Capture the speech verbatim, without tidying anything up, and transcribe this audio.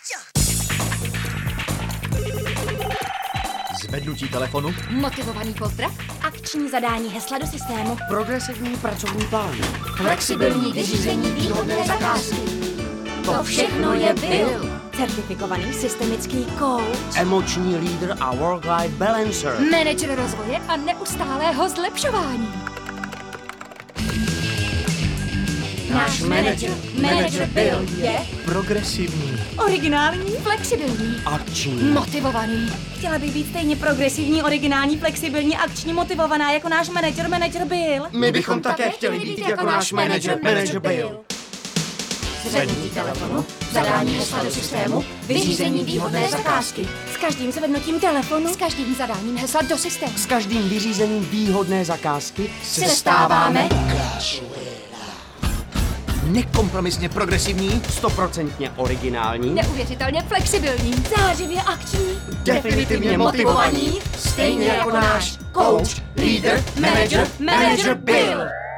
Zvednutí telefonu. Motivovaný kontrakt. Akční zadání hesla do systému. Progresivní pracovní plán. Flexibilní vyřízení výhodné zakázky. To všechno je Bill. Certifikovaný systemický coach. Emoční lídr a work-life balancer. Manager rozvoje a neustálého zlepšování. Náš manager, manager Bill, je Progresivní. Originální. flexibilní, Akční. motivovaný. Chtěla bych být stejně progresivní, originální, flexibilní, akční, motivovaná jako náš manager, manager Bill. My bychom také chtěli být jako náš manager, manager Bill. Zvednutí telefonu, zadání hesla do systému, vyřízení výhodné zakázky. S každým zvednutím telefonu S každým zadáním hesla do systému S každým vyřízením výhodné zakázky se stáváme Nekompromisně progresivní. stoprocentně originální, neuvěřitelně flexibilní, zářivě akční. Definitivně motivovaní. Stejně jako náš coach, lídr, manager, manager Bill.